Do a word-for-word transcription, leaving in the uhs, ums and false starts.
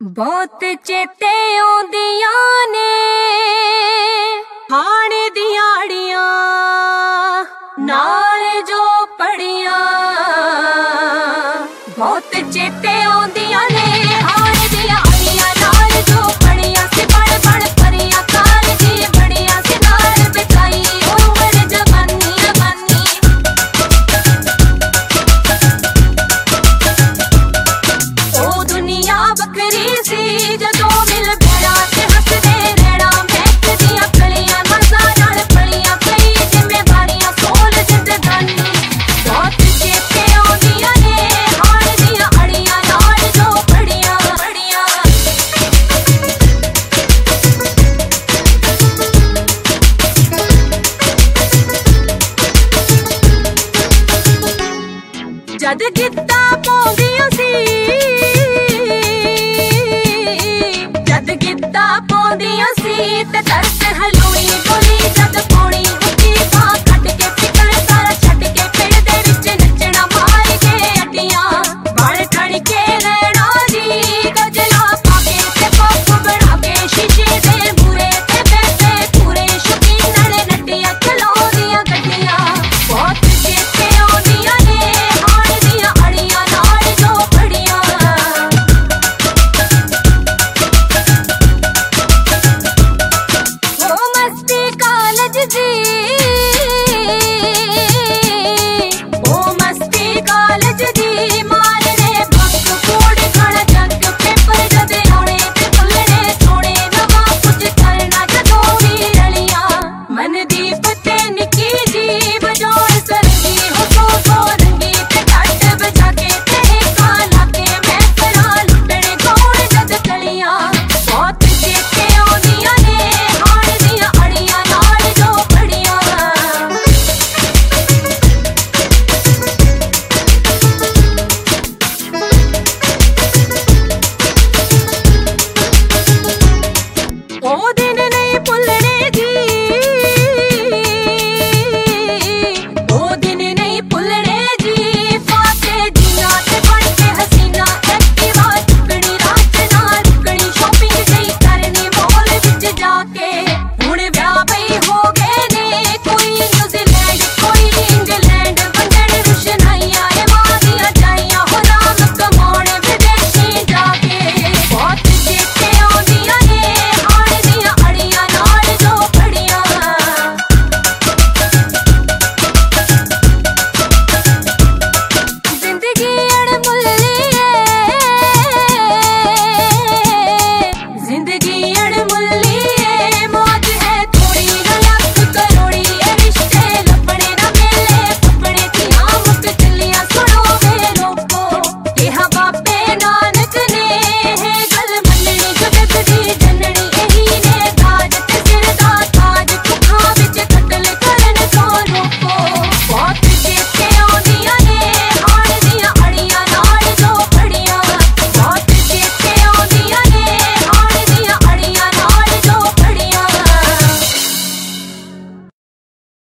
बहुत चेते आउंदियां ने हाणे दिहाड़ियां नाल जो पड़ियां। बहुत चेते आउंदियां ने हाणे दिहाड़ियां नाल जो पड़ियां। से बड़ बड़ परियां काल दी बड़ियां से नाल बिताई उम्र जवानी जवानी। ओ दुनिया बकरी सी जदों मिल बैणा ते हसदे रहना। महकदियां कलियां मज़ा नाल पलियां कई जिम्मेवारियां सोल जिंदगानी। बहुत चेते आउंदियां ने हाण दियां अड़ियां नाल जो पड़ियां पड़ियां। जद गिद्दा पाउंदियां सी जद गिद्दा पाउंदियां सी ते दर्द हलूई गोली